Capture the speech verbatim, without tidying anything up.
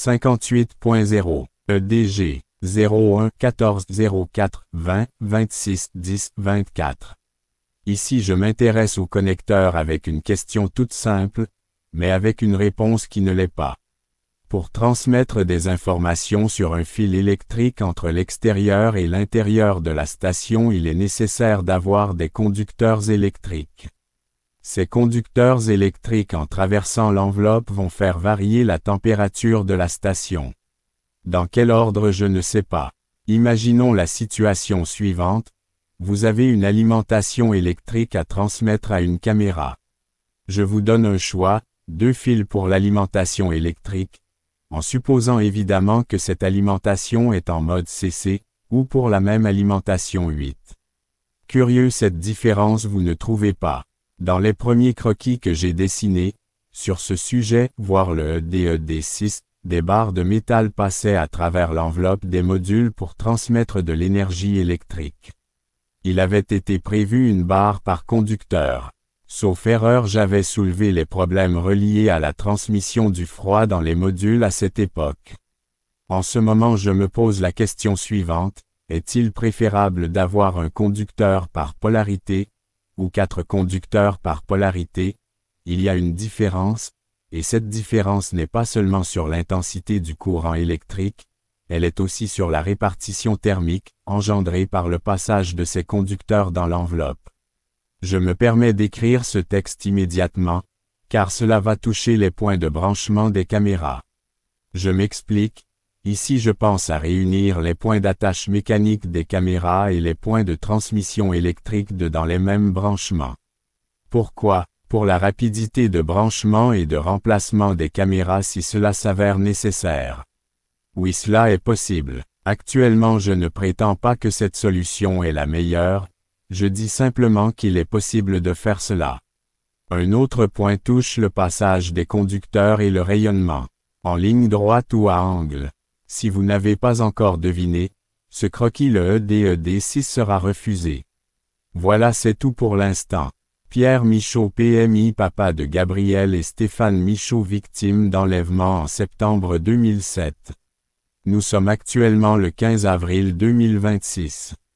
cinquante-huit point zéro, E D G, zéro un quatorze zéro quatre vingt vingt-six dix vingt-quatre. Ici je m'intéresse au connecteur avec une question toute simple, mais avec une réponse qui ne l'est pas. Pour transmettre des informations sur un fil électrique entre l'extérieur et l'intérieur de la station, il est nécessaire d'avoir des conducteurs électriques. Ces conducteurs électriques en traversant l'enveloppe vont faire varier la température de la station. Dans quel ordre je ne sais pas. Imaginons la situation suivante. Vous avez une alimentation électrique à transmettre à une caméra. Je vous donne un choix, deux fils pour l'alimentation électrique, en supposant évidemment que cette alimentation est en mode C C, ou pour la même alimentation huit. Curieux, cette différence vous ne trouvez pas. Dans les premiers croquis que j'ai dessinés, sur ce sujet, voir le E D E D six, des barres de métal passaient à travers l'enveloppe des modules pour transmettre de l'énergie électrique. Il avait été prévu une barre par conducteur. Sauf erreur, j'avais soulevé les problèmes reliés à la transmission du froid dans les modules à cette époque. En ce moment, je me pose la question suivante, est-il préférable d'avoir un conducteur par polarité, ou quatre conducteurs par polarité? Il y a une différence, et cette différence n'est pas seulement sur l'intensité du courant électrique, elle est aussi sur la répartition thermique, engendrée par le passage de ces conducteurs dans l'enveloppe. Je me permets d'écrire ce texte immédiatement, car cela va toucher les points de branchement des caméras. Je m'explique, ici je pense à réunir les points d'attache mécanique des caméras et les points de transmission électrique de dans les mêmes branchements. Pourquoi? Pour la rapidité de branchement et de remplacement des caméras si cela s'avère nécessaire. Oui, cela est possible. Actuellement, je ne prétends pas que cette solution est la meilleure, je dis simplement qu'il est possible de faire cela. Un autre point touche le passage des conducteurs et le rayonnement, en ligne droite ou à angle. Si vous n'avez pas encore deviné, ce croquis le E D E D six sera refusé. Voilà, c'est tout pour l'instant. Pierre Michaud, P M I, papa de Gabriel et Stéphane Michaud, victime d'enlèvement en septembre deux mille sept. Nous sommes actuellement le quinze avril deux mille vingt-six.